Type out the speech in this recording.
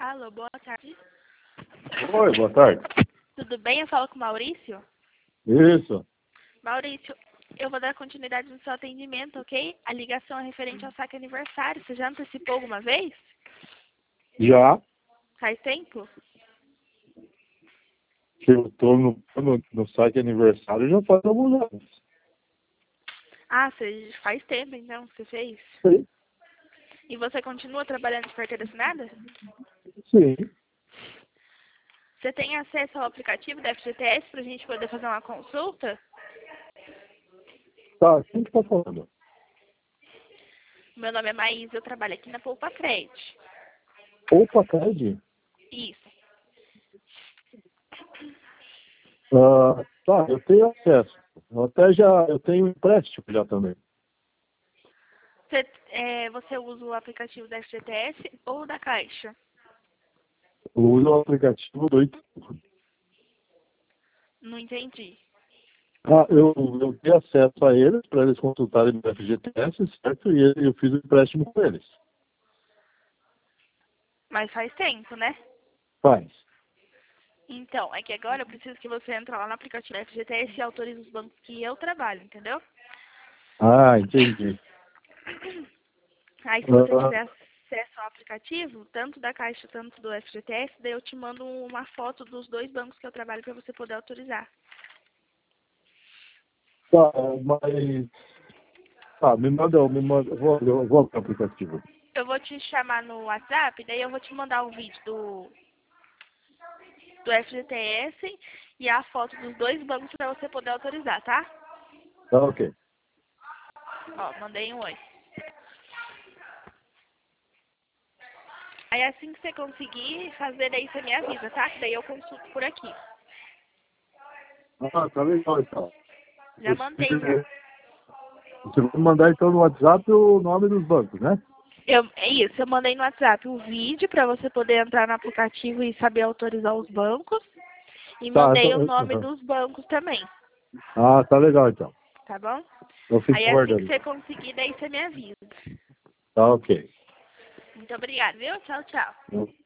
Alô, boa tarde. Oi, boa tarde. Tudo bem? Eu falo com o Maurício. Isso. Maurício, eu vou dar continuidade no seu atendimento, ok? A ligação é referente ao saque aniversário. Você já antecipou alguma vez? Já Faz tempo? que eu estou no site aniversário já faz alguns anos. Ah, você faz tempo então que você fez? Sim. E você continua trabalhando de carteira assinada? Sim. Você tem acesso ao aplicativo da FGTS para a gente poder fazer uma consulta? Tá, quem que tá falando? Meu nome é Maísa, eu trabalho aqui na Poupa Credit. Opa, Cred? Isso. Tá, eu tenho acesso. Eu tenho empréstimo já também. Você usa o aplicativo da FGTS ou da Caixa? Eu uso o aplicativo do Itaú. Não entendi. Eu tenho acesso a eles para eles consultarem no FGTS, certo? E eu fiz o empréstimo com eles. Mas faz tempo, né? Faz. Então, é que agora eu preciso que você entre lá no aplicativo da FGTS e autorize os bancos que eu trabalho, entendeu? Ah, entendi. Aí se você Ah, tiver acesso ao aplicativo, tanto da Caixa, tanto do FGTS, daí eu te mando uma foto dos dois bancos que eu trabalho para você poder autorizar. tá, mas... Tá, eu vou abrir o aplicativo. Eu vou te chamar no WhatsApp, daí eu vou te mandar o vídeo do FGTS e a foto dos dois bancos para você poder autorizar, tá? Tá, ok. Ó, mandei um oi. Aí assim que você conseguir fazer, daí você me avisa, tá? Que daí eu consulto por aqui. Ah, tá legal então. Já mandei já. Você vai mandar então no WhatsApp o nome dos bancos, né? É isso, eu mandei no WhatsApp o vídeo para você poder entrar no aplicativo e saber autorizar os bancos. E Tá, mandei o nome dos bancos também, tá legal então. tá bom? Eu fico Aí assim que guardando. você conseguir, daí você me avisa. Tá, ok. Muito obrigada, viu? Tchau, tchau.